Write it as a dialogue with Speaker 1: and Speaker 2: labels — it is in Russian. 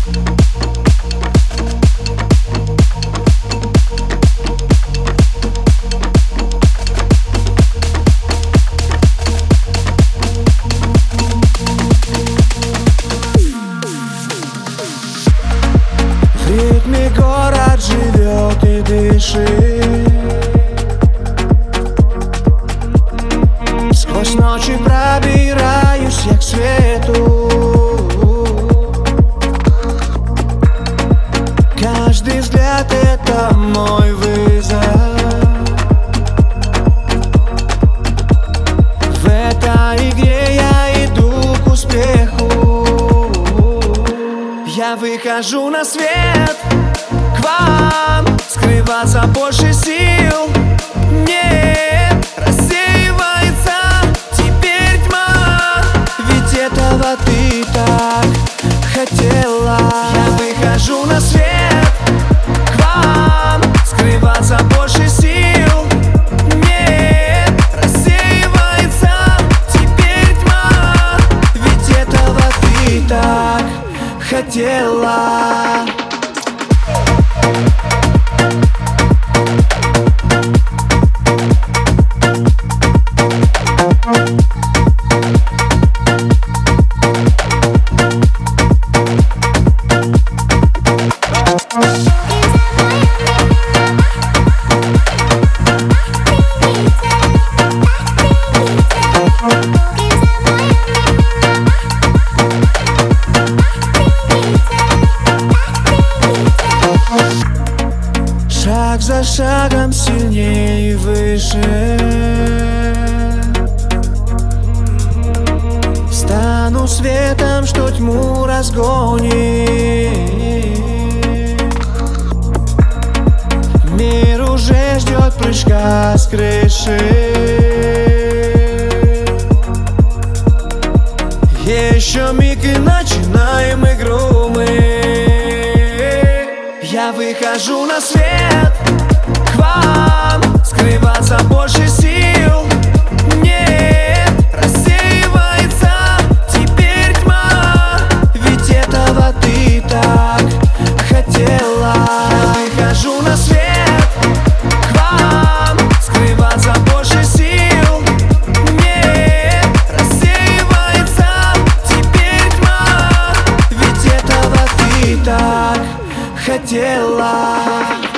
Speaker 1: В ритме город живет и дышит. Сквозь ночи пробираюсь я к свету. Каждый взгляд — это мой вызов. В этой игре я иду к успеху. Я выхожу на свет, к вам скрываться больше сил нет. Рассеивается теперь тьма, ведь этого ты так хотела. Я выхожу на свет, к вам скрываться больше сил нет. Рассеивается теперь тьма, ведь этого ты так хотела. Шаг за шагом сильнее и выше стану светом, что тьму разгонит. Мир уже ждет прыжка с крыши. Еще миг и начинаем игру мы. Я выхожу на свет, к вам скрываться больше сил нет. Рассеивается теперь тьма, ведь этого ты так хотела. Я выхожу на свет, к вам скрываться больше сил нет. Рассеивается теперь тьма, ведь этого ты так хотела.